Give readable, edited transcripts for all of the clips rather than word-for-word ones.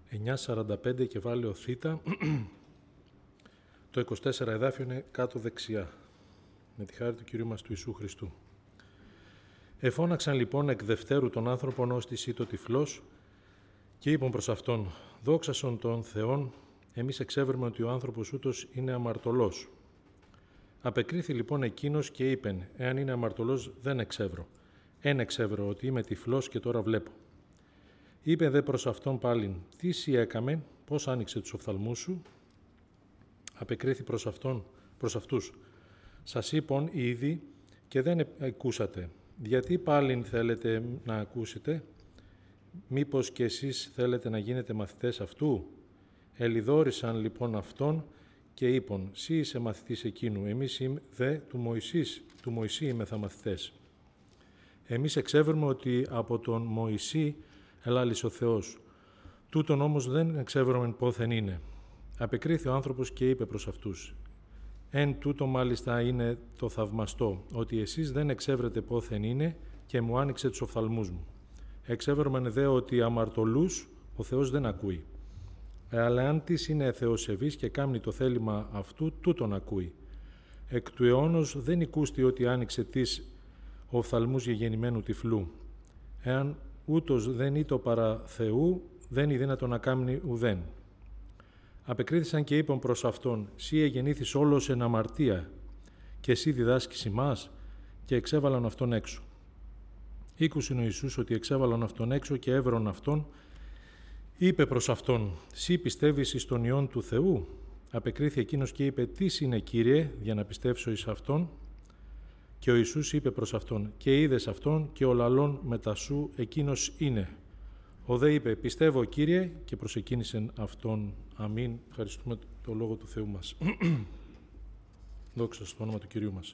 9.45 κεφάλαιο Θ. Το 24 εδάφιο είναι κάτω δεξιά, με τη χάρη του Κυρίου μας του Ιησού Χριστού. Εφώναξαν λοιπόν εκ δευτέρου τον άνθρωπον ως της ήτο τυφλός και είπαν προς αυτόν, δόξασον των Θεών, εμείς εξεύρουμε ότι ο άνθρωπος ούτως είναι αμαρτωλός. Απεκρίθη λοιπόν εκείνος και είπεν, εάν είναι αμαρτωλός δεν εξεύρω. Εν εξεύρω ότι είμαι τυφλός και τώρα βλέπω. Είπε δε προς αυτόν πάλιν, τι σοι έκαμε, πώς άνοιξε τους οφθαλμούς σου. Απεκρίθη προς αυτούς, σας είπον ήδη και δεν ακούσατε. Γιατί πάλιν θέλετε να ακούσετε, μήπως και εσείς θέλετε να γίνετε μαθητές αυτού. Ελιδόρισαν λοιπόν αυτόν και είπον, σύ είσαι μαθητής εκείνου, εμείς δε του Μωυσή είμεθα μαθητές. Εμείς εξεύρουμε ότι από τον Μωυσή ελάλησε ο Θεός. Τούτον όμως δεν εξεύρομεν πόθεν είναι. Απεκρίθη ο άνθρωπος και είπε προς αυτούς, εν τούτο μάλιστα είναι το θαυμαστό, ότι εσείς δεν εξεύρετε πόθεν είναι και μου άνοιξε τους οφθαλμούς μου. Εξεύρομεν δε ότι αμαρτωλούς ο Θεός δεν ακούει. Αλλά αν της είναι θεοσεβής και κάμνει το θέλημα αυτού, τούτον ακούει. Εκ του αιώνος δεν οικούστη ότι άνοιξε της οφθαλμούς γεγεννημένου τυφλού. Εάν ούτως δεν ήτο παρά Θεού, δεν είναι δύνατο να κάμνει ουδέν. Απεκρίθησαν και είπαν προς αυτόν, «Σύ εγεννήθης όλος εν αμαρτία και εσύ διδάσκεις ημάς», και εξέβαλαν αυτόν έξω. Ήκουσιν ο Ιησούς ότι εξέβαλαν αυτόν έξω και έβρον αυτόν, είπε προς αυτόν, «Σύ πιστεύεις εις τον Υιόν του Θεού?» Απεκρίθη εκείνος και είπε, «Τι είναι, Κύριε, για να πιστεύσω εις αυτόν?» Και ο Ιησούς είπε προς αυτόν, «Και είδες αυτόν και ο λαλών μετά σου εκείνος είναι». Ο δε είπε, «Πιστεύω, Κύριε», και προσεκίνησεν αυτόν. Αμήν. Ευχαριστούμε το Λόγο του Θεού μας. Δόξα στο όνομα του Κυρίου μας.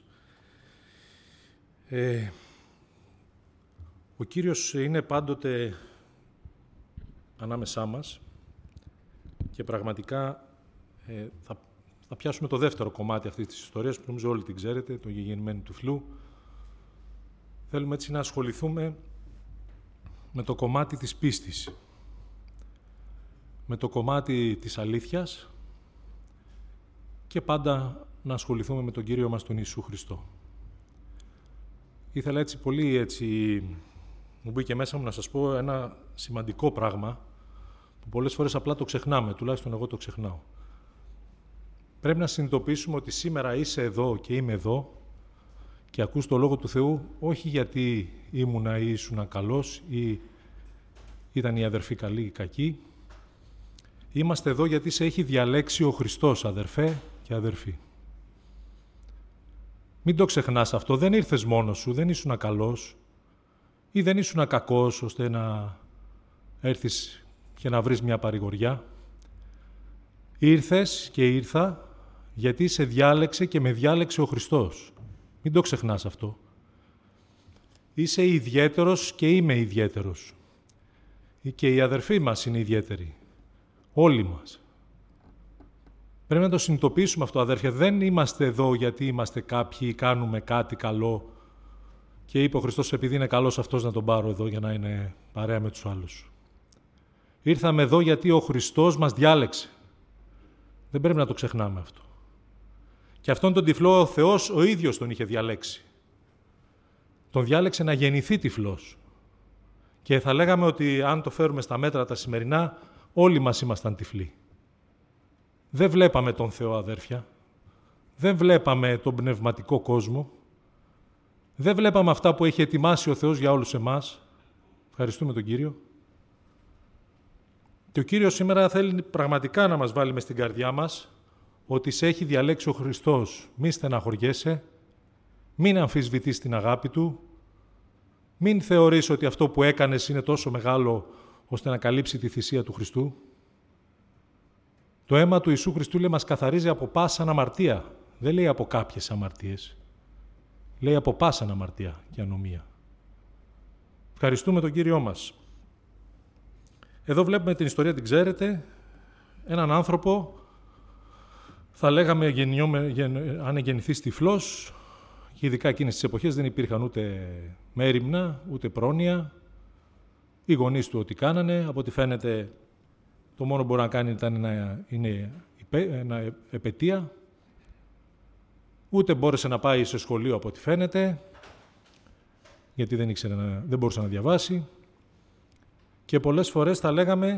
Ο Κύριος είναι πάντοτε ανάμεσά μας και πραγματικά θα πιάσουμε το δεύτερο κομμάτι αυτής της ιστορίας που νομίζω όλοι την ξέρετε, το γεγεννημένο του τυφλού. Θέλουμε έτσι να ασχοληθούμε με το κομμάτι της πίστης, με το κομμάτι της αλήθειας και πάντα να ασχοληθούμε με τον Κύριο μας τον Ιησού Χριστό. Ήθελα έτσι πολύ μου μπήκε μέσα μου να σας πω ένα σημαντικό πράγμα που πολλές φορές απλά το ξεχνάμε, τουλάχιστον εγώ το ξεχνάω. Πρέπει να συνειδητοποιήσουμε ότι σήμερα είσαι εδώ και είμαι εδώ και ακούς το Λόγο του Θεού όχι γιατί ήμουνα ή ήσουνα καλός ή ήταν οι αδερφοί καλοί ή κακοί. Είμαστε εδώ γιατί σε έχει διαλέξει ο Χριστός, αδερφέ και αδερφοί. Μην το ξεχνάς αυτό, δεν ήρθες μόνος σου, δεν ήσουνα καλός ή δεν ήσουνα κακός ώστε να έρθεις και να βρεις μια παρηγοριά. Ήρθες και ήρθα γιατί σε διάλεξε και με διάλεξε ο Χριστός. Μην το ξεχνάς αυτό. Είσαι ιδιαίτερος και είμαι ιδιαίτερος. Και οι αδερφοί μας είναι ιδιαίτεροι. Όλοι μας. Πρέπει να το συνειδητοποιήσουμε αυτό, αδέρφια. Δεν είμαστε εδώ γιατί είμαστε κάποιοι, κάνουμε κάτι καλό και είπε ο Χριστός επειδή είναι καλός αυτός να τον πάρω εδώ για να είναι παρέα με τους άλλους. Ήρθαμε εδώ γιατί ο Χριστός μας διάλεξε. Δεν πρέπει να το ξεχνάμε αυτό. Και αυτόν τον τυφλό ο Θεός ο ίδιος τον είχε διαλέξει. Τον διάλεξε να γεννηθεί τυφλός. Και θα λέγαμε ότι αν το φέρουμε στα μέτρα τα σημερινά, όλοι μας ήμασταν τυφλοί. Δεν βλέπαμε τον Θεό, αδέρφια. Δεν βλέπαμε τον πνευματικό κόσμο. Δεν βλέπαμε αυτά που έχει ετοιμάσει ο Θεός για όλους εμάς. Ευχαριστούμε τον Κύριο. Και ο Κύριος σήμερα θέλει πραγματικά να μας βάλει μες στην καρδιά μας ότι σε έχει διαλέξει ο Χριστός. Μη στεναχωριέσαι, μην αμφισβητείς την αγάπη Του, μην θεωρείς ότι αυτό που έκανες είναι τόσο μεγάλο ώστε να καλύψει τη θυσία του Χριστού. Το αίμα του Ιησού Χριστού λέει μας καθαρίζει από πάσαν αμαρτία. Δεν λέει από κάποιες αμαρτίες. Λέει από πάσαν αμαρτία και ανομία. Ευχαριστούμε τον Κύριό μας. Εδώ βλέπουμε την ιστορία, την ξέρετε, έναν άνθρωπο, θα λέγαμε αν γεννηθείς τυφλός, και ειδικά εκείνες τις εποχές δεν υπήρχαν ούτε μέριμνα, ούτε πρόνοια. Οι γονείς του ό,τι κάνανε, από ό,τι φαίνεται Το μόνο που μπορεί να κάνει ήταν είναι επετεία. Ούτε μπόρεσε να πάει σε σχολείο από ό,τι φαίνεται, γιατί δεν μπορούσε να διαβάσει. Και πολλές φορές θα λέγαμε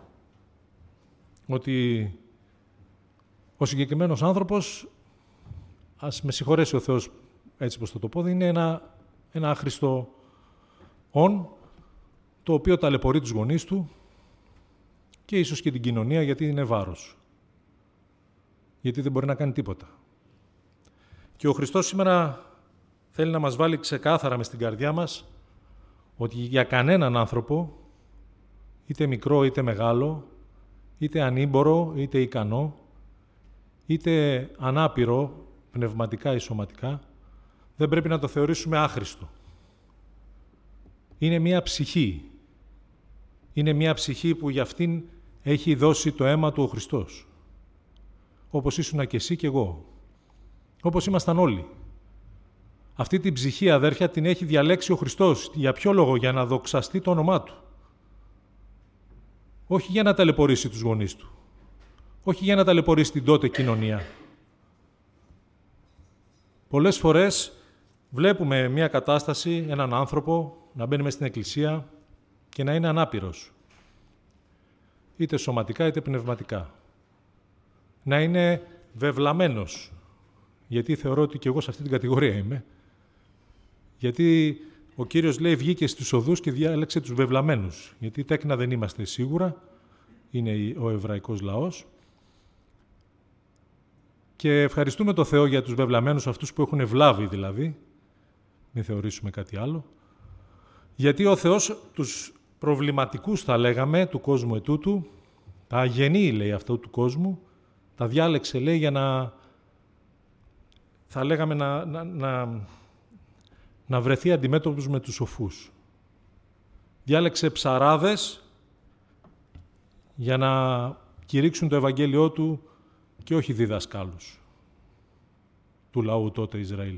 ότι ο συγκεκριμένος άνθρωπος, ας με συγχωρέσει ο Θεός έτσι πως θα το πω, είναι ένα άχρηστο το οποίο ταλαιπωρεί τους γονείς του και ίσως και την κοινωνία, γιατί είναι βάρος. Γιατί δεν μπορεί να κάνει τίποτα. Και ο Χριστός σήμερα θέλει να μας βάλει ξεκάθαρα μες στην καρδιά μας ότι για κανέναν άνθρωπο, είτε μικρό είτε μεγάλο, είτε ανήμπορο είτε ικανό, είτε ανάπηρο πνευματικά ή σωματικά, δεν πρέπει να το θεωρήσουμε άχρηστο. Είναι μία ψυχή. Είναι μία ψυχή που για αυτήν έχει δώσει το αίμα του ο Χριστός. Όπως ήσουνα και εσύ και εγώ. Όπως ήμασταν όλοι. Αυτή την ψυχή, αδέρφια, την έχει διαλέξει ο Χριστός. Για ποιο λόγο? Για να δοξαστεί το όνομά Του. Όχι για να ταλαιπωρήσει τους γονείς Του. Όχι για να ταλαιπωρήσει την τότε κοινωνία. Πολλές φορές βλέπουμε μια κατάσταση, έναν άνθρωπο να μπαίνει μέσα στην εκκλησία και να είναι ανάπηρος. Είτε σωματικά είτε πνευματικά. Να είναι βεβλαμένος. Γιατί θεωρώ ότι και εγώ σε αυτή την κατηγορία είμαι. Γιατί ο Κύριος λέει βγήκε στους οδούς και διάλεξε τους βεβλαμένους. Γιατί τέκνα δεν είμαστε σίγουρα. Είναι ο εβραϊκός λαός. Και ευχαριστούμε τον Θεό για τους βεβλαμένους, αυτούς που έχουν βλάβει δηλαδή. Μην θεωρήσουμε κάτι άλλο. Γιατί ο Θεός τους προβληματικούς, θα λέγαμε, του κόσμου ετούτου, τα αγενή, λέει, αυτού του κόσμου, τα διάλεξε, λέει, για να, θα λέγαμε, να βρεθεί αντιμέτωπος με τους σοφούς. Διάλεξε ψαράδες για να κηρύξουν το Ευαγγέλιό Του και όχι διδασκάλους του λαού τότε Ισραήλ.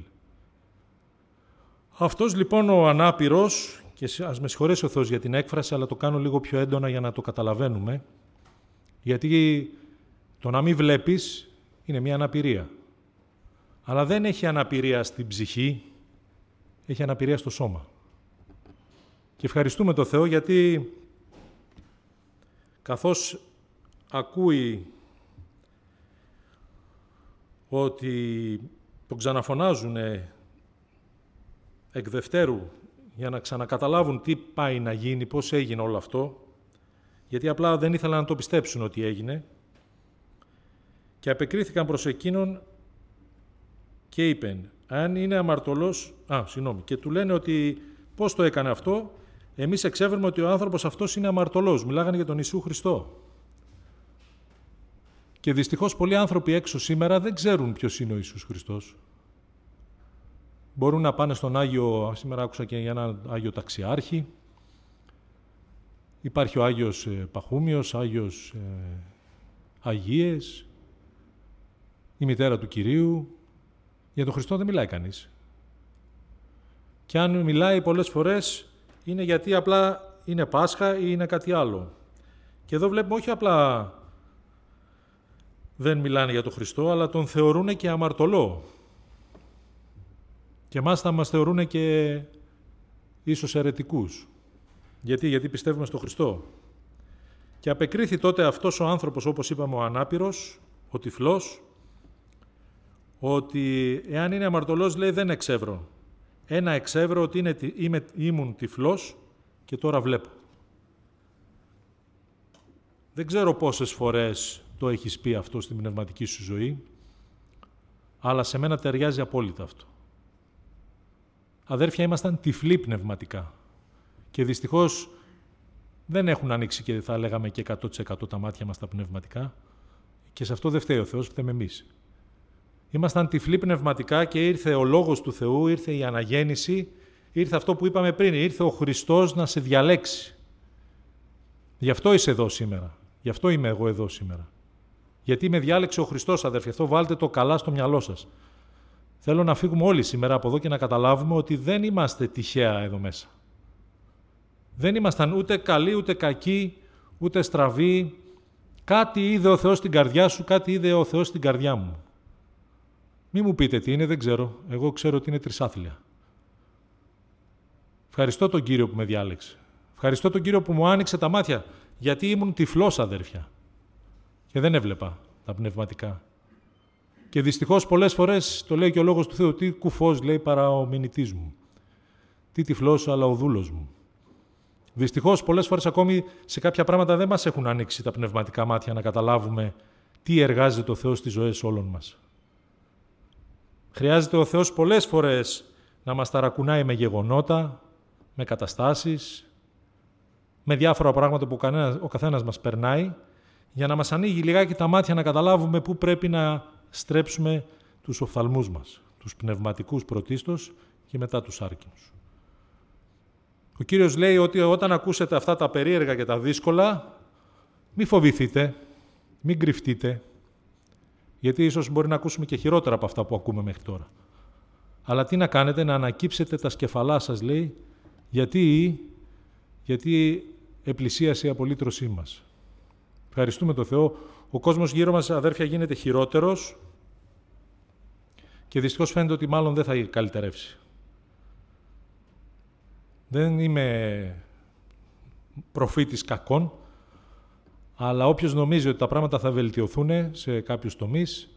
Αυτός λοιπόν ο ανάπηρος, και ας με συγχωρέσει ο Θεός για την έκφραση, αλλά το κάνω λίγο πιο έντονα για να το καταλαβαίνουμε, γιατί το να μην βλέπεις είναι μια αναπηρία. Αλλά δεν έχει αναπηρία στην ψυχή, έχει αναπηρία στο σώμα. Και ευχαριστούμε τον Θεό γιατί καθώς ακούει ότι τον ξαναφωνάζουν εκ δευτέρου για να ξανακαταλάβουν τι πάει να γίνει, πώς έγινε όλο αυτό, γιατί απλά δεν ήθελαν να το πιστέψουν ότι έγινε, και απεκρίθηκαν προς εκείνον και είπεν, αν είναι αμαρτωλός, και του λένε ότι πώς το έκανε αυτό, εμείς εξεύρουμε ότι ο άνθρωπος αυτός είναι αμαρτωλός. Μιλάγανε για τον Ιησού Χριστό. Και δυστυχώς πολλοί άνθρωποι έξω σήμερα δεν ξέρουν ποιος είναι ο Ιησούς Χριστός. Μπορούν να πάνε στον Άγιο, σήμερα άκουσα και για έναν Άγιο Ταξιάρχη. Υπάρχει ο Άγιος Παχούμιος, Άγιος Αγίες, η μητέρα του Κυρίου. Για τον Χριστό δεν μιλάει κανείς. Και αν μιλάει πολλές φορές είναι γιατί απλά είναι Πάσχα ή είναι κάτι άλλο. Και εδώ βλέπουμε όχι απλά δεν μιλάνε για τον Χριστό, αλλά τον θεωρούν και αμαρτωλό. Και εμάς θα μας θεωρούν και ίσως αιρετικούς. Γιατί πιστεύουμε στον Χριστό. Και απεκρίθη τότε αυτός ο άνθρωπος, όπως είπαμε, ο ανάπηρος, ο τυφλός, ότι εάν είναι αμαρτωλός, λέει, δεν εξεύρω. Ένα εξεύρω ότι ήμουν τυφλός και τώρα βλέπω. Δεν ξέρω πόσες φορές το έχεις πει αυτό στην πνευματική σου ζωή, αλλά σε μένα ταιριάζει απόλυτα αυτό. Αδέρφια, ήμασταν τυφλοί πνευματικά και δυστυχώς δεν έχουν ανοίξει και θα λέγαμε και 100% τα μάτια μας τα πνευματικά και σε αυτό δεν φταίει ο Θεός, φταίμε εμείς. Ήμασταν τυφλοί πνευματικά και ήρθε ο Λόγος του Θεού, ήρθε η Αναγέννηση, ήρθε αυτό που είπαμε πριν, ήρθε ο Χριστός να σε διαλέξει. Γι' αυτό είσαι εδώ σήμερα. Γι' αυτό είμαι εγώ εδώ σήμερα. Γιατί με διάλεξε ο Χριστός, αδερφοί. Αυτό βάλτε το καλά στο μυαλό σας. Θέλω να φύγουμε όλοι σήμερα από εδώ και να καταλάβουμε ότι δεν είμαστε τυχαία εδώ μέσα. Δεν ήμασταν ούτε καλοί, ούτε κακοί, ούτε στραβοί, Κάτι είδε ο Θεός στην καρδιά σου, κάτι είδε ο Θεός στην καρδιά μου. Μη μου πείτε τι είναι, δεν ξέρω. Εγώ ξέρω ότι είναι τρισάθλια. Ευχαριστώ τον Κύριο που με διάλεξε. Ευχαριστώ τον Κύριο που μου άνοιξε τα μάτια, γιατί ήμουν τυφλός, αδέρφια. Και δεν έβλεπα τα πνευματικά. Και δυστυχώς πολλές φορές, το λέει και ο Λόγος του Θεού, τι κουφός λέει παρά ο μηνυτής μου. Τι τυφλός αλλά ο δούλος μου. Δυστυχώς πολλές φορές ακόμη σε κάποια πράγματα δεν μας έχουν ανοίξει τα πνευματικά μάτια να καταλάβουμε τι εργάζεται ο Θεός στις ζωές όλων μας. Χρειάζεται ο Θεός πολλές φορές να μας ταρακουνάει με γεγονότα, με καταστάσεις, με διάφορα πράγματα που ο καθένας μας περνάει, για να μας ανοίγει λιγάκι τα μάτια να καταλάβουμε πού πρέπει να στρέψουμε τους οφθαλμούς μας, τους πνευματικούς πρωτίστως και μετά τους άρκινους. Ο Κύριος λέει ότι όταν ακούσετε αυτά τα περίεργα και τα δύσκολα, μη φοβηθείτε, μην κρυφτείτε, γιατί ίσως μπορεί να ακούσουμε και χειρότερα από αυτά που ακούμε μέχρι τώρα. Αλλά τι να κάνετε, να ανακύψετε τα σκεφαλά σας, λέει, γιατί επλησίασε η απολύτρωσή μας. Ευχαριστούμε τον Θεό. Ο κόσμος γύρω μας, αδέρφια, γίνεται χειρότερος και δυστυχώς φαίνεται ότι μάλλον δεν θα καλυτερεύσει. Δεν είμαι προφήτης κακών, αλλά όποιος νομίζει ότι τα πράγματα θα βελτιωθούν σε κάποιους τομείς,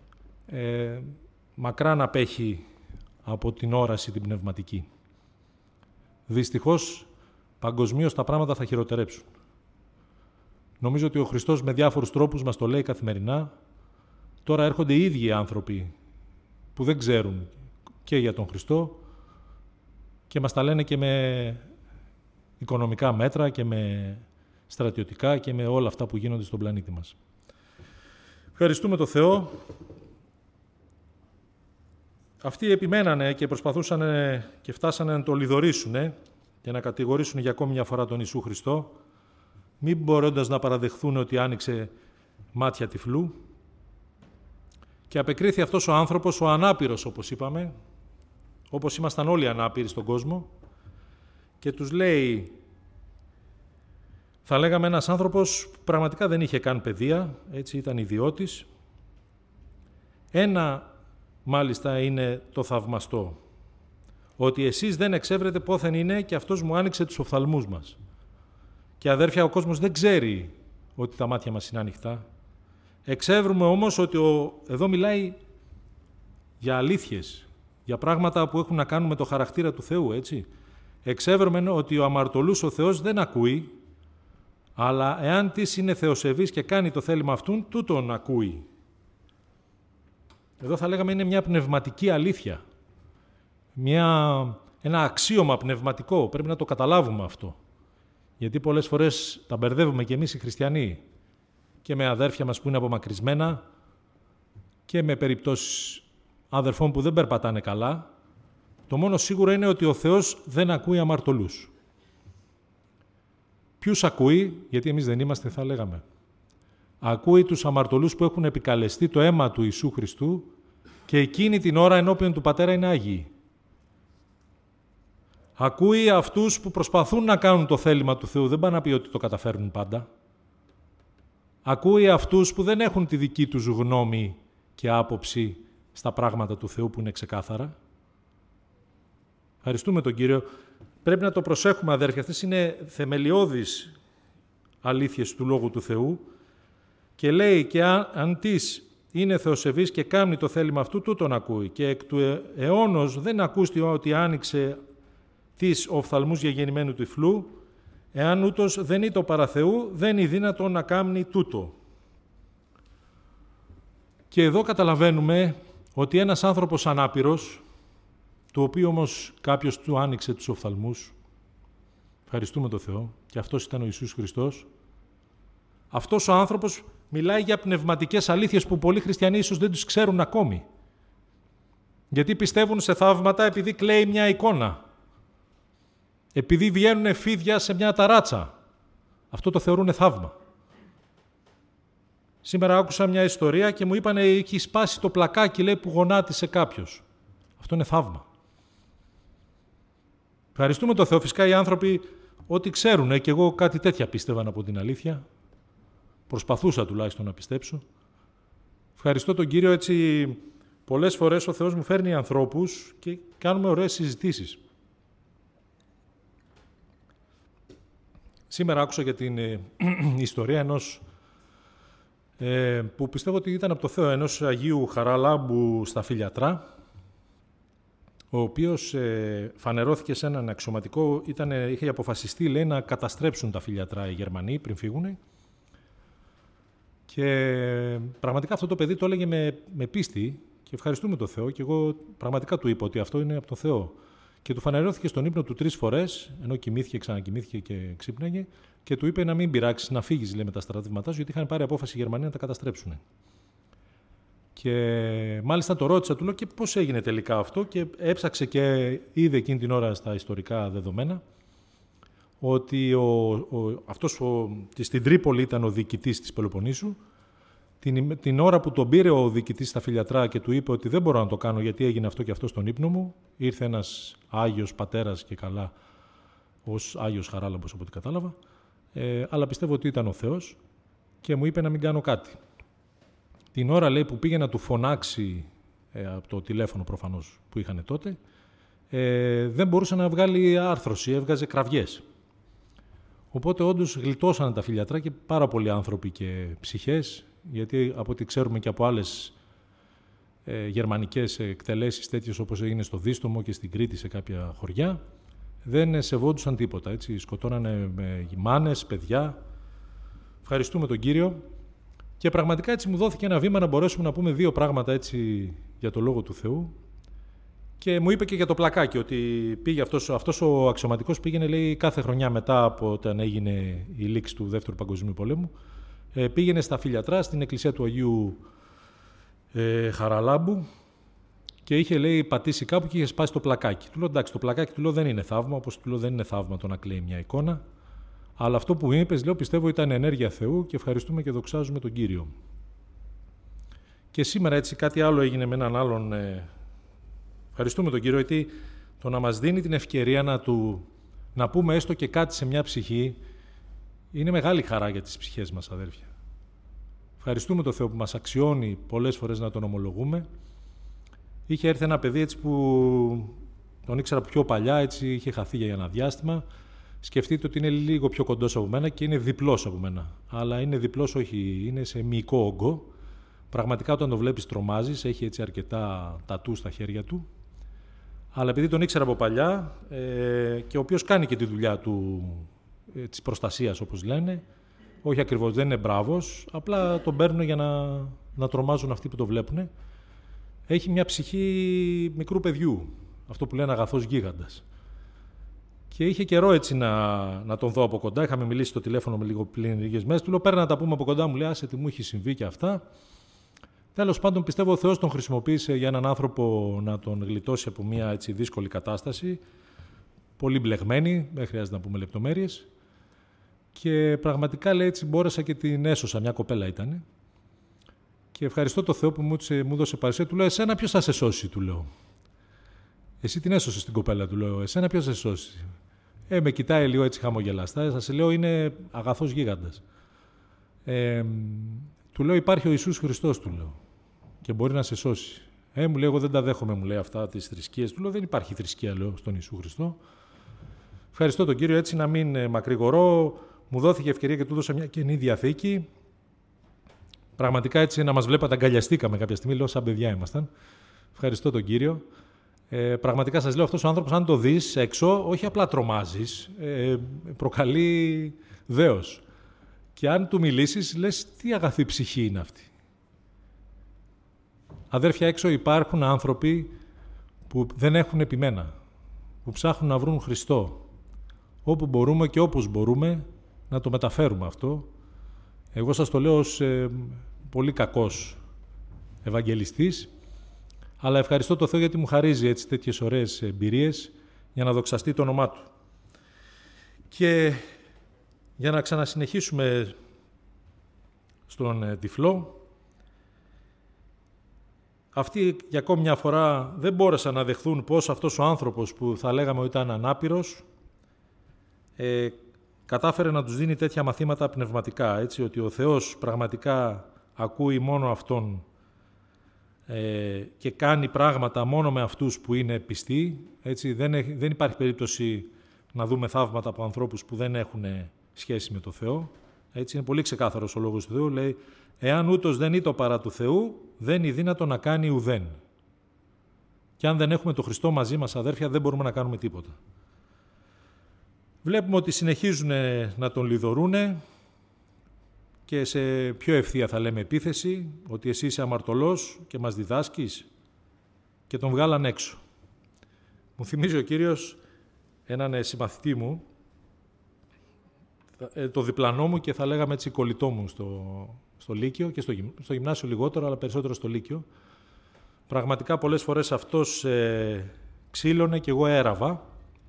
μακρά να απέχει από την όραση την πνευματική. Δυστυχώς, παγκοσμίως τα πράγματα θα χειροτερέψουν. Νομίζω ότι ο Χριστός με διάφορους τρόπους μας το λέει καθημερινά. Τώρα έρχονται οι ίδιοι άνθρωποι που δεν ξέρουν και για τον Χριστό και μας τα λένε και με οικονομικά μέτρα και με στρατιωτικά και με όλα αυτά που γίνονται στον πλανήτη μας. Ευχαριστούμε τον Θεό. Αυτοί επιμένανε και προσπαθούσαν και φτάσανε να το λιδωρήσουν και να κατηγορήσουν για ακόμη μια φορά τον Ιησού Χριστό, μην μπορώντας να παραδεχθούν ότι άνοιξε μάτια τυφλού. Και απεκρίθη αυτός ο άνθρωπος, ο ανάπηρος όπως είπαμε, όπως ήμασταν όλοι ανάπηροι στον κόσμο, και τους λέει, θα λέγαμε ένας άνθρωπος που πραγματικά δεν είχε καν παιδεία, έτσι ήταν ιδιώτης. Ένα μάλιστα είναι το θαυμαστό, ότι εσείς δεν εξεύρετε πόθεν είναι και αυτός μου άνοιξε τους οφθαλμούς μας. Και αδέρφια, ο κόσμος δεν ξέρει ότι τα μάτια μας είναι ανοιχτά. Εξεύρουμε όμως ότι εδώ μιλάει για αλήθειες, για πράγματα που έχουν να κάνουν με το χαρακτήρα του Θεού, έτσι. Εξεύρουμε ότι ο αμαρτωλούς ο Θεός δεν ακούει, αλλά εάν της είναι θεοσεβής και κάνει το θέλημα αυτούν, τούτον ακούει. Εδώ θα λέγαμε είναι μια πνευματική αλήθεια. Ένα αξίωμα πνευματικό. Πρέπει να το καταλάβουμε αυτό. Γιατί πολλές φορές τα μπερδεύουμε κι εμείς οι χριστιανοί και με αδέρφια μας που είναι απομακρυσμένα και με περιπτώσεις αδερφών που δεν περπατάνε καλά. Το μόνο σίγουρο είναι ότι ο Θεός δεν ακούει αμαρτωλούς. Ποιους ακούει, γιατί εμείς δεν είμαστε, θα λέγαμε. Ακούει τους αμαρτωλούς που έχουν επικαλεστεί το αίμα του Ιησού Χριστού και εκείνη την ώρα ενώπιον του Πατέρα είναι Άγιοι. Ακούει αυτούς που προσπαθούν να κάνουν το θέλημα του Θεού, δεν πάει να πει ότι το καταφέρνουν πάντα. Ακούει αυτούς που δεν έχουν τη δική τους γνώμη και άποψη στα πράγματα του Θεού που είναι ξεκάθαρα. Ευχαριστούμε τον Κύριο. Πρέπει να το προσέχουμε, αδέρφια. Αυτές είναι θεμελιώδεις αλήθειες του Λόγου του Θεού και λέει και αν της είναι θεοσεβής και κάνει το θέλημα αυτού, τούτον ακούει. Και εκ του αιώνος δεν ακούστη ότι άνοιξε τις οφθαλμούς γεγεννημένου τυφλού, εάν ούτως δεν είναι το παραθεού, δεν είναι δύνατο να κάνει τούτο. Και εδώ καταλαβαίνουμε ότι ένας άνθρωπος ανάπηρος, το οποίο όμως κάποιος του άνοιξε τους οφθαλμούς, ευχαριστούμε τον Θεό, και αυτός ήταν ο Ιησούς Χριστός, αυτός ο άνθρωπος μιλάει για πνευματικές αλήθειες που πολλοί χριστιανοί ίσως δεν τους ξέρουν ακόμη. Γιατί πιστεύουν σε θαύματα επειδή κλαίει μια εικόνα. Επειδή βγαίνουν φίδια σε μια ταράτσα. Αυτό το θεωρούν θαύμα. Σήμερα άκουσα μια ιστορία και μου είπαν έχει σπάσει το πλακάκι, λέει, που γονάτισε κάποιος. Αυτό είναι θαύμα. Ευχαριστούμε τον Θεό. Φυσικά οι άνθρωποι ό,τι ξέρουν, και εγώ κάτι τέτοια πίστευαν από την αλήθεια. Προσπαθούσα τουλάχιστον να πιστέψω. Ευχαριστώ τον Κύριο, έτσι πολλές φορές ο Θεός μου φέρνει ανθρώπους και κάνουμε ωραίες συζητήσεις. Σήμερα άκουσα για την ιστορία ενός που πιστεύω ότι ήταν από το Θεό, ενός Αγίου Χαραλάμπου στα Φιλιατρά, ο οποίος φανερώθηκε σε έναν αξιωματικό, είχε αποφασιστεί, λέει, να καταστρέψουν τα Φιλιατρά οι Γερμανοί πριν φύγουν. Και πραγματικά αυτό το παιδί το έλεγε με πίστη και ευχαριστούμε τον Θεό, και εγώ πραγματικά του είπα ότι αυτό είναι από τον Θεό. Και του φανερώθηκε στον ύπνο του 3 φορές, ενώ κοιμήθηκε, ξανακοιμήθηκε και ξύπναγε, και του είπε να μην πειράξει, να φύγει, λέει, με τα στρατεύματά σου, γιατί είχαν πάρει απόφαση οι Γερμανοί να τα καταστρέψουν. Και μάλιστα το ρώτησα, του λέω, και πώς έγινε τελικά αυτό, και έψαξε και είδε εκείνη την ώρα στα ιστορικά δεδομένα ότι στην Τρίπολη ήταν ο διοικητής της Πελοποννήσου. Την ώρα που τον πήρε ο διοικητής στα Φιλιατρά και του είπε ότι δεν μπορώ να το κάνω γιατί έγινε αυτό και αυτό στον ύπνο μου, ήρθε ένας Άγιος Πατέρας και καλά, ως Άγιος Χαράλαμπος από ό,τι κατάλαβα, αλλά πιστεύω ότι ήταν ο Θεός και μου είπε να μην κάνω κάτι. Την ώρα, λέει, που πήγε να του φωνάξει από το τηλέφωνο προφανώς που είχαν τότε, δεν μπορούσε να βγάλει άρθρωση, έβγαζε κραυγές. Οπότε όντως γλιτώσαν τα Φιλιατρά και πάρα πολλοί άνθρωποι και ψυχές, γιατί από ό,τι ξέρουμε και από άλλες γερμανικές εκτελέσεις τέτοιες όπως έγινε στο Δίστομο και στην Κρήτη σε κάποια χωριά, δεν σεβόντουσαν τίποτα, έτσι, σκοτώνανε με μάνες, παιδιά. Ευχαριστούμε τον Κύριο. Και πραγματικά έτσι μου δόθηκε ένα βήμα να μπορέσουμε να πούμε 2 πράγματα έτσι για το Λόγο του Θεού. Και μου είπε και για το πλακάκι, ότι πήγε αυτός ο αξιωματικός πήγαινε, λέει, κάθε χρονιά μετά από όταν έγινε η λήξη του Δεύτερου Παγκοσμίου Πολέμου, πήγαινε στα Φιλιατρά, στην εκκλησία του Αγίου Χαραλάμπου, και είχε, λέει, πατήσει κάπου και είχε σπάσει το πλακάκι. Του λέω, εντάξει, το πλακάκι, του λέω, δεν είναι θαύμα, όπως του λέω δεν είναι θαύμα το να κλαίει μια εικόνα, αλλά αυτό που είπες, λέω, πιστεύω ήταν ενέργεια Θεού και ευχαριστούμε και δοξάζουμε τον Κύριο. Και σήμερα έτσι κάτι άλλο έγινε με έναν άλλον. Ευχαριστούμε τον Κύριο, γιατί το να μας δίνει την ευκαιρία να πούμε έστω και κάτι σε μια ψυχή είναι μεγάλη χαρά για τις ψυχές μας, αδέρφια. Ευχαριστούμε τον Θεό που μας αξιώνει πολλές φορές να τον ομολογούμε. Είχε έρθει ένα παιδί έτσι που τον ήξερα πιο παλιά, έτσι είχε χαθεί για ένα διάστημα. Σκεφτείτε ότι είναι λίγο πιο κοντός από μένα και είναι διπλός από μένα. Αλλά είναι διπλός, όχι, είναι σε μυϊκό όγκο. Πραγματικά όταν το βλέπεις τρομάζεις, έχει έτσι αρκετά τατού στα χέρια του. Αλλά επειδή τον ήξερα από παλιά και ο οποίος κάνει και τη δουλειά του της προστασίας, όπως λένε, όχι ακριβώς, δεν είναι μπράβος, απλά τον παίρνουν για να τρομάζουν αυτοί που το βλέπουν. Έχει μια ψυχή μικρού παιδιού, αυτό που λένε αγαθός γίγαντας. Και είχε καιρό έτσι να τον δω από κοντά. Είχαμε μιλήσει στο τηλέφωνο με λίγες μέρες. Του λέω: Πέρα να τα πούμε από κοντά, μου λέει: Άσε τι μου έχει συμβεί και αυτά. Τέλος πάντων, πιστεύω ο Θεός τον χρησιμοποίησε για έναν άνθρωπο να τον γλιτώσει από μια έτσι δύσκολη κατάσταση. Πολύ μπλεγμένη, δεν χρειάζεται να πούμε λεπτομέρειες. Και πραγματικά, λέει, έτσι μπόρεσα και την έσωσα. Μια κοπέλα ήταν. Και ευχαριστώ τον Θεό που μου έδωσε παρουσία. Του λέω: Εσένα ποιος θα σε σώσει, του λέω. Εσύ την έσωσες την κοπέλα, του λέω. Εσένα ποιος θα σε σώσει. Με κοιτάει λίγο έτσι χαμογελαστά. Θα σε λέω: Είναι αγαθός γίγαντας. Του λέω: Υπάρχει ο Ιησούς Χριστός, του λέω. Και μπορεί να σε σώσει. Μου λέει: Εγώ δεν τα δέχομαι, μου λέει, αυτά τις θρησκείες. Του λέω: Δεν υπάρχει θρησκεία, λέω, στον Ιησού Χριστό. Ευχαριστώ τον Κύριο, έτσι να μην μακρηγορώ. Μου δόθηκε ευκαιρία και του δώσα μια Καινή Διαθήκη. Πραγματικά έτσι να μας βλέπατε, αγκαλιαστήκαμε κάποια στιγμή, λέω, σαν παιδιά ήμασταν. Ευχαριστώ τον Κύριο. Πραγματικά σας λέω, αυτός ο άνθρωπος, αν το δεις έξω, όχι απλά τρομάζεις, προκαλεί δέος. Και αν του μιλήσεις, λες, τι αγαθή ψυχή είναι αυτή. Αδέρφια, έξω υπάρχουν άνθρωποι που δεν έχουν επιμένα, που ψάχνουν να βρουν Χριστό. Όπου μπορούμε και όπως μπορούμε να το μεταφέρουμε αυτό. Εγώ σας το λέω ως πολύ κακός ευαγγελιστής, αλλά ευχαριστώ το Θεό γιατί μου χαρίζει έτσι τέτοιες ωραίες εμπειρίες για να δοξαστεί το όνομά Του. Και για να ξανασυνεχίσουμε στον τυφλό, αυτοί για ακόμη μια φορά δεν μπόρεσαν να δεχθούν πως αυτός ο άνθρωπος που θα λέγαμε ότι ήταν ανάπηρος, κατάφερε να τους δίνει τέτοια μαθήματα πνευματικά, έτσι, ότι ο Θεός πραγματικά ακούει μόνο Αυτόν και κάνει πράγματα μόνο με αυτούς που είναι πιστοί. Έτσι, δεν υπάρχει περίπτωση να δούμε θαύματα από ανθρώπους που δεν έχουν σχέση με το Θεό. Έτσι, είναι πολύ ξεκάθαρος ο λόγος του Θεού. Λέει, εάν ούτως δεν ήτο παρά του Θεού, δεν είναι δύνατο να κάνει ουδέν. Και αν δεν έχουμε τον Χριστό μαζί μας, αδέρφια, δεν μπορούμε να κάνουμε τίποτα. Βλέπουμε ότι συνεχίζουν να τον λιδωρούνε και σε πιο ευθεία θα λέμε επίθεση, ότι εσύ είσαι αμαρτωλός και μας διδάσκεις, και τον βγάλαν έξω. Μου θυμίζει ο Κύριος έναν συμμαθητή μου, το διπλανό μου και θα λέγαμε έτσι κολλητό μου στο Λύκειο και στο γυμνάσιο λιγότερο, αλλά περισσότερο στο Λύκειο. Πραγματικά πολλές φορές αυτός ξύλωνε και εγώ έραβα.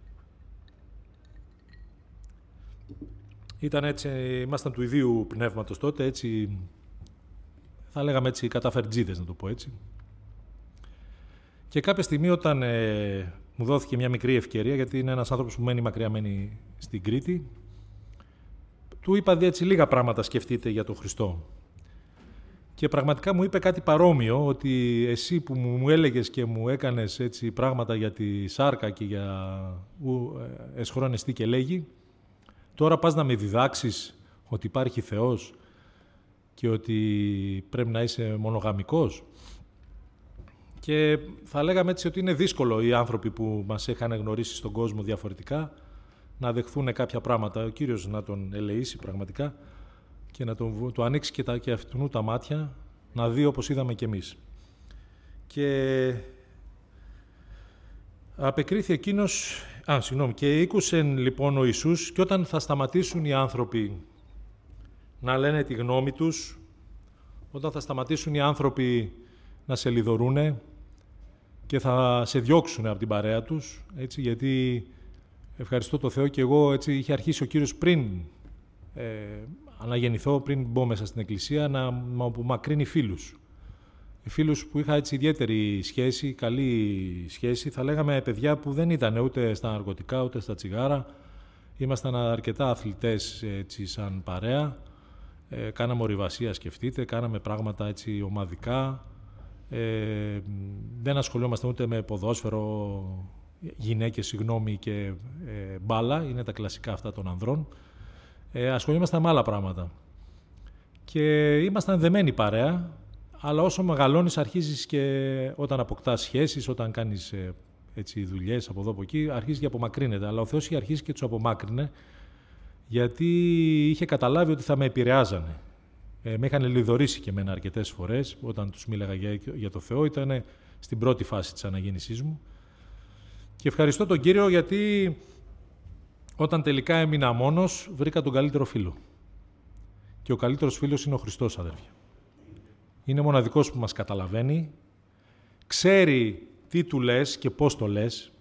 Ήμασταν του ιδίου πνεύματος τότε, έτσι, θα λέγαμε έτσι καταφερτζίδες, να το πω έτσι. Και κάποια στιγμή όταν μου δόθηκε μια μικρή ευκαιρία, γιατί είναι ένας άνθρωπος που μένει στην Κρήτη, του είπα έτσι λίγα πράγματα σκεφτείτε για τον Χριστό. Και πραγματικά μου είπε κάτι παρόμοιο, ότι εσύ που μου έλεγες και μου έκανες έτσι πράγματα για τη σάρκα και για εσχρόνες και λέγει, τώρα πας να με διδάξεις ότι υπάρχει Θεός και ότι πρέπει να είσαι μονογαμικός. Και θα λέγαμε έτσι ότι είναι δύσκολο οι άνθρωποι που μας είχαν γνωρίσει στον κόσμο διαφορετικά να δεχθούν κάποια πράγματα. Ο Κύριος να τον ελεήσει πραγματικά και να του ανοίξει και αυτού τα μάτια, να δει όπως είδαμε κι εμείς. Και απεκρίθη εκείνος, και ήκουσε λοιπόν ο Ιησούς, και όταν θα σταματήσουν οι άνθρωποι να λένε τη γνώμη τους, όταν θα σταματήσουν οι άνθρωποι να σε λιδωρούνε και θα σε διώξουν από την παρέα τους, έτσι, γιατί ευχαριστώ το Θεό και εγώ, έτσι, είχε αρχίσει ο Κύριος πριν αναγεννηθώ, πριν μπω μέσα στην Εκκλησία, να μου απομακρύνει φίλους. Φίλους που είχα έτσι ιδιαίτερη σχέση, καλή σχέση, θα λέγαμε παιδιά που δεν ήταν ούτε στα ναρκωτικά ούτε στα τσιγάρα. Ήμασταν αρκετά αθλητές έτσι, σαν παρέα. Κάναμε ορειβασία, σκεφτείτε, κάναμε πράγματα έτσι ομαδικά. Δεν ασχολιόμασταν ούτε με ποδόσφαιρο, γυναίκες, συγγνώμη, και μπάλα. Είναι τα κλασικά αυτά των ανδρών. Ασχολιόμασταν με άλλα πράγματα. Και ήμασταν δεμένοι παρέα. Αλλά όσο μεγαλώνεις, αρχίζεις και όταν αποκτάς σχέσεις, όταν κάνεις έτσι, δουλειές από εδώ από εκεί, αρχίζει και απομακρύνεται. Αλλά ο Θεός είχε αρχίσει και τους απομάκρυνε, γιατί είχε καταλάβει ότι θα με επηρεάζανε. Με είχαν λιδωρήσει και εμένα αρκετές φορές, όταν τους μίλαγα για το Θεό. Ήταν στην πρώτη φάση της αναγέννησής μου. Και ευχαριστώ τον Κύριο, γιατί όταν τελικά έμεινα μόνος, βρήκα τον καλύτερο φίλο. Και ο καλύτερος φίλος είναι ο Χριστός, αδέρφια. Είναι μοναδικός που μας καταλαβαίνει, ξέρει τι του λες και πώς το λες.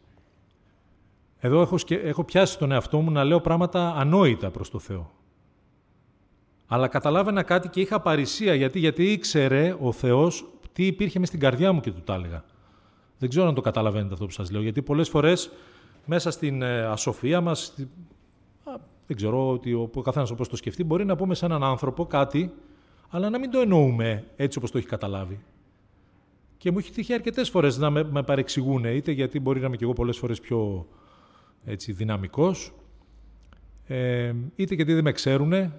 Εδώ έχω πιάσει τον εαυτό μου να λέω πράγματα ανόητα προς το Θεό. Αλλά καταλάβαινα κάτι και είχα παρησία, γιατί ήξερε ο Θεός τι υπήρχε μες στην καρδιά μου και του τα έλεγα. Δεν ξέρω αν το καταλαβαίνετε αυτό που σας λέω, γιατί πολλές φορές μέσα στην ασοφία μας, δεν ξέρω ότι ο καθένας όπως το σκεφτεί, μπορεί να πούμε σε έναν άνθρωπο κάτι, αλλά να μην το εννοούμε έτσι όπως το έχει καταλάβει. Και μου έχει τύχει αρκετές φορές να με παρεξηγούν, είτε γιατί μπορεί να είμαι και εγώ πολλές φορές πιο έτσι, δυναμικός, είτε γιατί δεν με ξέρουνε.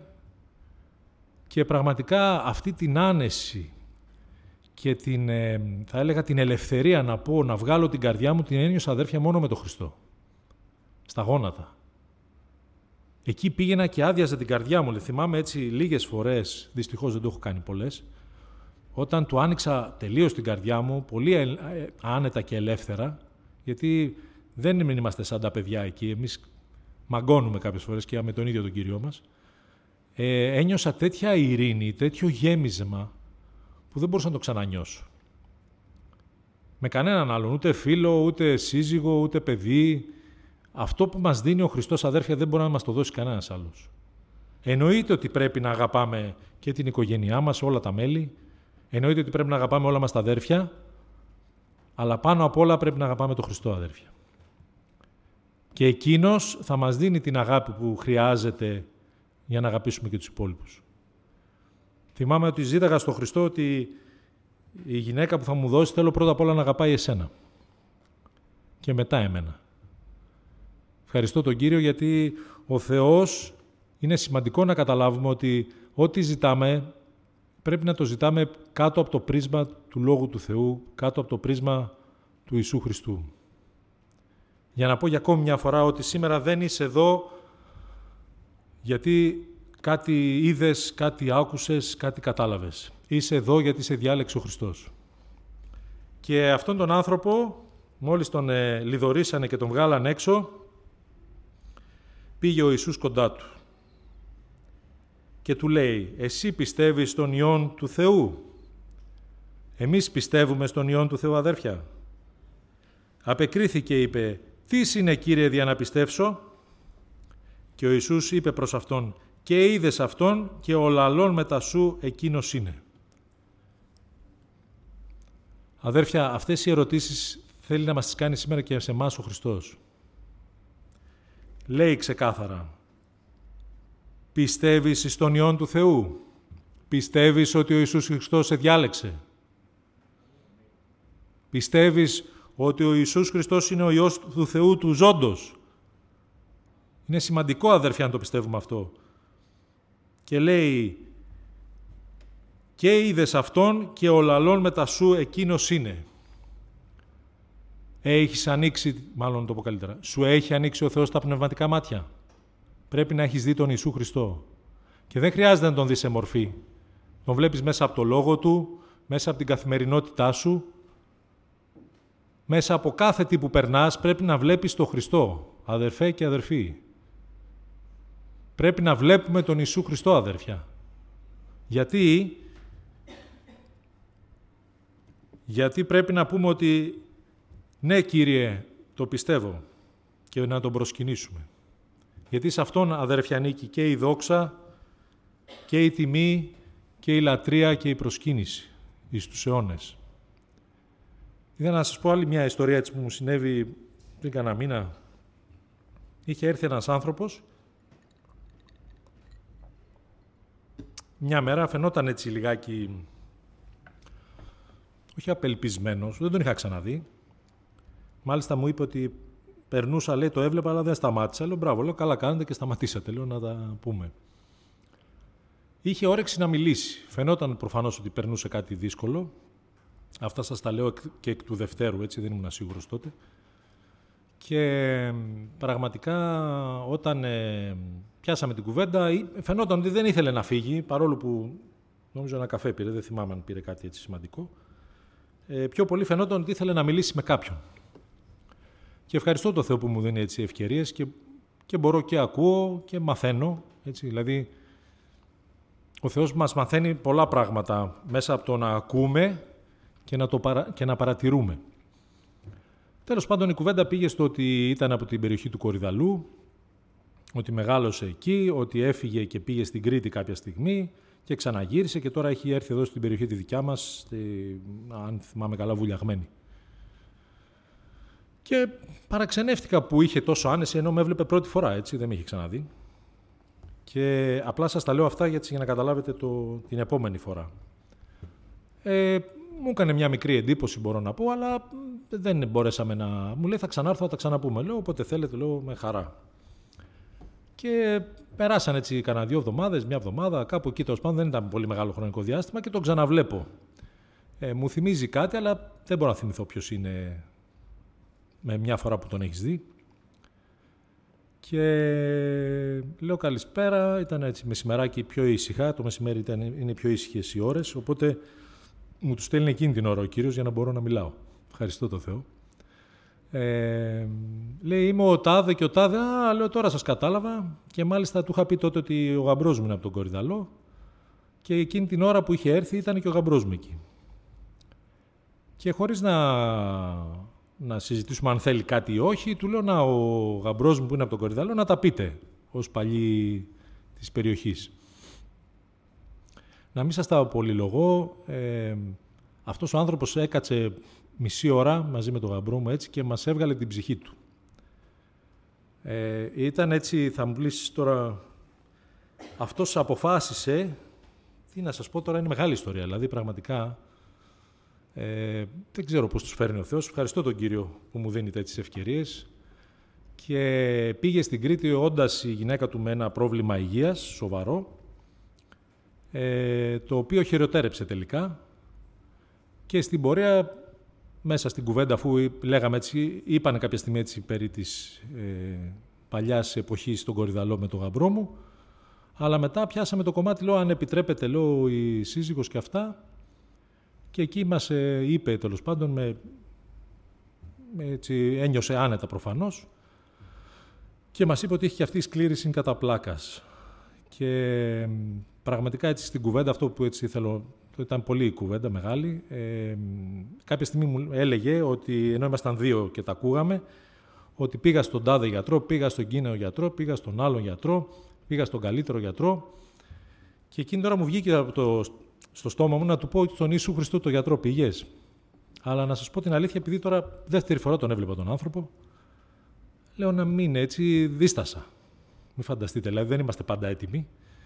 Και πραγματικά αυτή την άνεση και θα έλεγα την ελευθερία να πω, να βγάλω την καρδιά μου, την ένιωσα, αδέρφια, μόνο με τον Χριστό. Στα γόνατα. Εκεί πήγαινα και άδειαζα την καρδιά μου. Θυμάμαι έτσι λίγες φορές, δυστυχώς δεν το έχω κάνει πολλές, όταν του άνοιξα τελείως την καρδιά μου, πολύ άνετα και ελεύθερα, γιατί δεν είμαστε σαν τα παιδιά εκεί, εμείς μαγκώνουμε κάποιες φορές και με τον ίδιο τον Κύριο μας. Ένιωσα τέτοια ειρήνη, τέτοιο γέμισμα, που δεν μπορούσα να το ξανανιώσω. Με κανέναν άλλον, ούτε φίλο, ούτε σύζυγο, ούτε παιδί. Αυτό που μας δίνει ο Χριστός, αδέρφια, δεν μπορεί να μας το δώσει κανένας άλλος. Εννοείται ότι πρέπει να αγαπάμε και την οικογένειά μας, όλα τα μέλη. Εννοείται ότι πρέπει να αγαπάμε όλα μας τα αδέρφια. Αλλά πάνω απ' όλα πρέπει να αγαπάμε τον Χριστό, αδέρφια. Και εκείνος θα μας δίνει την αγάπη που χρειάζεται για να αγαπήσουμε και τους υπόλοιπους. Θυμάμαι ότι ζήταγα στο Χριστό ότι η γυναίκα που θα μου δώσει θέλω πρώτα απ' όλα να αγαπάει εσένα και μετά εμένα. Ευχαριστώ τον Κύριο γιατί ο Θεός είναι σημαντικό να καταλάβουμε ότι ό,τι ζητάμε πρέπει να το ζητάμε κάτω από το πρίσμα του Λόγου του Θεού, κάτω από το πρίσμα του Ιησού Χριστού. Για να πω για ακόμη μια φορά ότι σήμερα δεν είσαι εδώ γιατί κάτι είδες, κάτι άκουσες, κάτι κατάλαβες. Είσαι εδώ γιατί σε διάλεξε ο Χριστός. Και αυτόν τον άνθρωπο, μόλις τον λιδωρήσανε και τον βγάλαν έξω, πήγε ο Ιησούς κοντά του και του λέει «Εσύ πιστεύεις στον Υιόν του Θεού?» Εμείς πιστεύουμε στον Υιόν του Θεού, αδέρφια. Απεκρίθηκε, είπε «Τι είναι, Κύριε, δια να πιστέψω?» Και ο Ιησούς είπε προς αυτόν «Και είδες αυτόν και ο λαλών μετά σου εκείνος είναι». Αδέρφια, αυτές οι ερωτήσεις θέλει να μας τις κάνει σήμερα και σε εμάς ο Χριστός. Λέει ξεκάθαρα «Πιστεύεις στον Υιόν του Θεού? Πιστεύεις ότι ο Ιησούς Χριστός σε διάλεξε? Πιστεύεις ότι ο Ιησούς Χριστός είναι ο Υιός του Θεού του ζώντος?» Είναι σημαντικό, αδέρφια, να το πιστεύουμε αυτό. Και λέει «Και είδες αυτόν και ο λαλών μετά σου εκείνος είναι». Έχεις ανοίξει, μάλλον το πω καλύτερα, σου έχει ανοίξει ο Θεός τα πνευματικά μάτια. Πρέπει να έχεις δει τον Ιησού Χριστό. Και δεν χρειάζεται να τον δεις σε μορφή. Τον βλέπεις μέσα από το Λόγο Του, μέσα από την καθημερινότητά σου. Μέσα από κάθε τι που περνάς πρέπει να βλέπεις τον Χριστό, αδερφέ και αδερφοί. Πρέπει να βλέπουμε τον Ιησού Χριστό, αδερφιά. Γιατί πρέπει να πούμε ότι ναι, Κύριε, το πιστεύω και να τον προσκυνήσουμε. Γιατί σε Αυτόν, αδέρφια, ανήκει και η δόξα και η τιμή και η λατρεία και η προσκύνηση εις τους αιώνες. Ήθελα να σας πω άλλη μια ιστορία έτσι που μου συνέβη πριν κανένα μήνα. Είχε έρθει ένας άνθρωπος, μια μέρα φαινόταν έτσι λιγάκι, όχι απελπισμένος, δεν τον είχα ξαναδεί. Μάλιστα μου είπε ότι περνούσα, λέει, το έβλεπα, αλλά δεν σταμάτησα. Λέω, μπράβο, λέω, καλά κάνετε και σταματήσατε, λέω, να τα πούμε. Είχε όρεξη να μιλήσει. Φαινόταν προφανώς ότι περνούσε κάτι δύσκολο. Αυτά σας τα λέω και εκ του Δευτέρου, έτσι, δεν ήμουν σίγουρος τότε. Και πραγματικά όταν πιάσαμε την κουβέντα, φαινόταν ότι δεν ήθελε να φύγει, παρόλο που νομίζω ένα καφέ πήρε, δεν θυμάμαι αν πήρε κάτι έτσι σημαντικό. Πιο πολύ φαινόταν ότι ήθελε να μιλήσει με κάποιον. Και ευχαριστώ τον Θεό που μου δίνει έτσι ευκαιρίες και μπορώ και ακούω και μαθαίνω. Έτσι, δηλαδή, ο Θεός μας μαθαίνει πολλά πράγματα μέσα από το να ακούμε και να παρατηρούμε. Τέλος πάντων, η κουβέντα πήγε στο ότι ήταν από την περιοχή του Κορυδαλού, ότι μεγάλωσε εκεί, ότι έφυγε και πήγε στην Κρήτη κάποια στιγμή και ξαναγύρισε και τώρα έχει έρθει εδώ στην περιοχή τη δικιά μας, αν θυμάμαι καλά, βουλιαγμένη. Και παραξενεύτηκα που είχε τόσο άνεση, ενώ με έβλεπε πρώτη φορά, έτσι, δεν με είχε ξαναδεί. Και απλά σας τα λέω αυτά για να καταλάβετε την επόμενη φορά. Μου έκανε μια μικρή εντύπωση, μπορώ να πω, αλλά δεν μπορέσαμε να... Μου λέει, θα ξανάρθω, θα τα ξαναπούμε. Λέω, όποτε θέλετε, λέω, με χαρά. Και περάσαν έτσι κανένα 2 εβδομάδες, μια εβδομάδα, κάπου εκεί, τέλος πάντων, δεν ήταν πολύ μεγάλο χρονικό διάστημα και τον ξαναβλέπω. Μου θυμίζει κάτι, αλλά δεν μπορώ να θυμηθώ ποιος είναι με μια φορά που τον έχεις δει. Και λέω καλησπέρα, ήταν έτσι μεσημεράκι πιο ήσυχα, το μεσημέρι είναι πιο ήσυχες οι ώρες, οπότε μου του στέλνει εκείνη την ώρα ο Κύριος για να μπορώ να μιλάω. Ευχαριστώ τον Θεό. Λέει, είμαι ο Τάδε και ο Τάδε. Λέω, τώρα σας κατάλαβα. Και μάλιστα του είχα πει τότε ότι ο γαμπρός μου είναι από τον Κορυδαλό και εκείνη την ώρα που είχε έρθει ήταν και ο γαμπρός μου εκεί. Και χωρίς να συζητήσουμε αν θέλει κάτι ή όχι, του λέω, να, ο γαμπρός μου που είναι από τον Κορυδαλό, να τα πείτε ως παλιοί της περιοχής. Να μην σας τα πολυλογώ, αυτός ο άνθρωπος έκατσε μισή ώρα μαζί με τον γαμπρό μου έτσι και μας έβγαλε την ψυχή του. Ήταν έτσι, θα μου πεις τώρα, αυτός αποφάσισε, τι να σας πω τώρα, είναι μεγάλη ιστορία, δηλαδή πραγματικά δεν ξέρω πώς τους φέρνει ο Θεός. Ευχαριστώ τον Κύριο που μου δίνει τέτοιες ευκαιρίες. Και πήγε στην Κρήτη όντας η γυναίκα του με ένα πρόβλημα υγείας, σοβαρό, το οποίο χειροτέρεψε τελικά. Και στην πορεία, μέσα στην κουβέντα, αφού λέγαμε έτσι, είπανε κάποια στιγμή έτσι περί της παλιάς εποχής στον Κορυδαλό με τον γαμπρό μου, αλλά μετά πιάσαμε το κομμάτι, λέω, αν επιτρέπετε, λέω, η σύζυγος και αυτά, και εκεί μας είπε, τέλος πάντων, έτσι, ένιωσε άνετα προφανώς, και μας είπε ότι έχει και αυτή η σκλήρηση κατά πλάκας. Και πραγματικά έτσι στην κουβέντα, αυτό που έτσι θέλω, ήταν πολύ η κουβέντα, μεγάλη, κάποια στιγμή μου έλεγε ότι, ενώ ήμασταν δύο και τα ακούγαμε, ότι πήγα στον τάδε γιατρό, πήγα στον κίνεο γιατρό, πήγα στον άλλον γιατρό, πήγα στον καλύτερο γιατρό, και εκείνη τώρα μου βγήκε στο στόμα μου να του πω στον Ιησού Χριστό το γιατρό πήγες. Αλλά να σας πω την αλήθεια, επειδή τώρα δεύτερη φορά τον έβλεπα τον άνθρωπο, λέω να μην έτσι, δίστασα. Μην φανταστείτε, δηλαδή δεν είμαστε πάντα έτοιμοι.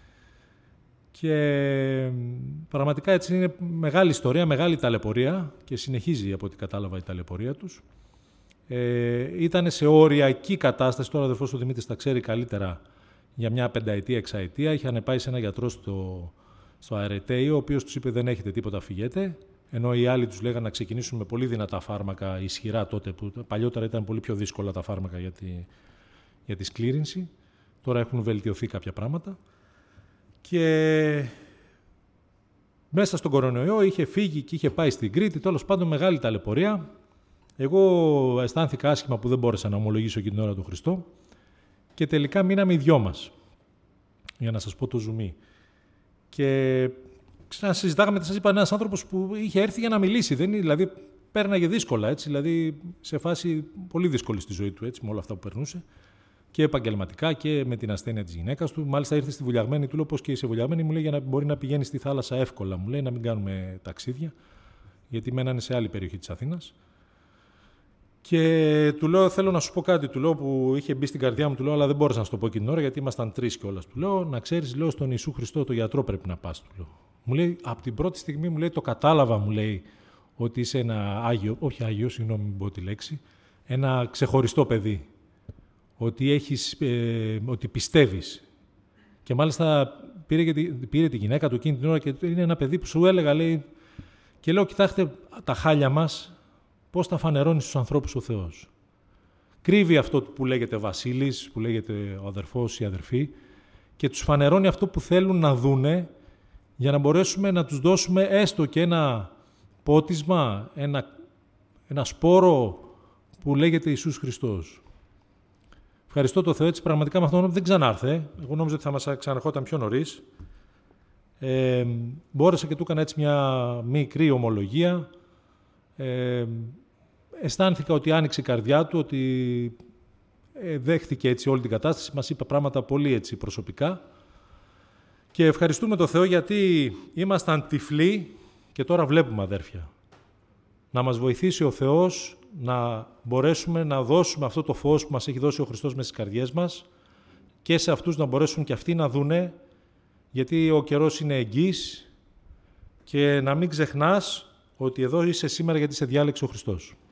Και πραγματικά έτσι είναι μεγάλη ιστορία, μεγάλη ταλαιπωρία, και συνεχίζει από ό,τι κατάλαβα η ταλαιπωρία τους. Ήταν σε οριακή κατάσταση, τώρα ο αδερφός του Δημήτρης τα ξέρει καλύτερα, για μια 5ετία, 6ετία. Είχαν πάει σε ένα γιατρό στο Αερετέιο, ο οποίος τους είπε δεν έχετε τίποτα, φυγете. Ενώ οι άλλοι τους λέγανε να ξεκινήσουν με πολύ δυνατά φάρμακα, ισχυρά τότε, που παλιότερα ήταν πολύ πιο δύσκολα τα φάρμακα για τη σκλήρυνση. Τώρα έχουν βελτιωθεί κάποια πράγματα. Και μέσα στον κορονοϊό είχε φύγει και είχε πάει στην Κρήτη, τέλος πάντων μεγάλη ταλαιπωρία. Εγώ αισθάνθηκα άσχημα που δεν μπόρεσα να ομολογήσω εκείνη την ώρα τον Χριστό, και τελικά μείναμε οι δυο μας, για να σας πω το ζουμί. Και ξανασυζητάγαμε, σας είπα, ένας άνθρωπος που είχε έρθει για να μιλήσει, δηλαδή πέρναγε δύσκολα, έτσι, δηλαδή σε φάση πολύ δύσκολη στη ζωή του, έτσι, με όλα αυτά που περνούσε, και επαγγελματικά και με την ασθένεια της γυναίκας του. Μάλιστα ήρθε στη Βουλιαγμένη, του λέω πώς και είσαι Βουλιαγμένη, μου λέει για να μπορεί να πηγαίνει στη θάλασσα εύκολα, μου λέει να μην κάνουμε ταξίδια, γιατί μένανε σε άλλη περιοχή της Αθήνας. Και του λέω, θέλω να σου πω κάτι, του λέω, που είχε μπει στην καρδιά μου, του λέω, αλλά δεν μπόρεσα να σου το πω εκείνη την ώρα, γιατί ήμασταν τρεις κιόλας. Του λέω, να ξέρεις, λέω, στον Ιησού Χριστό, το γιατρό πρέπει να πας, του λέω. Μου λέει, από την πρώτη στιγμή, μου λέει, το κατάλαβα, μου λέει, ότι είσαι ένα άγιο, όχι άγιο, συγγνώμη, μην πω τη λέξη, ένα ξεχωριστό παιδί. Ότι πιστεύεις. Και μάλιστα πήρε τη γυναίκα του εκείνη την ώρα και είναι ένα παιδί που σου έλεγα, λέει, και λέω, κοιτάξτε τα χάλια μας, πώς τα φανερώνει στους ανθρώπους ο Θεός. Κρύβει αυτό που λέγεται Βασίλης, που λέγεται ο αδερφός ή η αδερφή, και τους φανερώνει αυτό που θέλουν να δούνε, για να μπορέσουμε να τους δώσουμε έστω και ένα πότισμα, ένα σπόρο που λέγεται Ιησούς Χριστός. Ευχαριστώ το Θεό, έτσι πραγματικά με αυτόν δεν ξανάρθε. Εγώ νόμιζα ότι θα μας ξαναρχόταν πιο νωρίς. Μπόρεσα και του έκανα έτσι μια μικρή ομολογία. Αισθάνθηκα ότι άνοιξε η καρδιά του, ότι δέχτηκε έτσι όλη την κατάσταση. Μας είπε πράγματα πολύ έτσι προσωπικά. Και ευχαριστούμε τον Θεό, γιατί ήμασταν τυφλοί και τώρα βλέπουμε, αδέρφια. Να μας βοηθήσει ο Θεός να μπορέσουμε να δώσουμε αυτό το φως που μας έχει δώσει ο Χριστός μέσα στις καρδιές μας, και σε αυτούς να μπορέσουν και αυτοί να δούνε, γιατί ο καιρός είναι εγγύς, και να μην ξεχνάς ότι εδώ είσαι σήμερα γιατί σε διάλεξε ο Χριστός.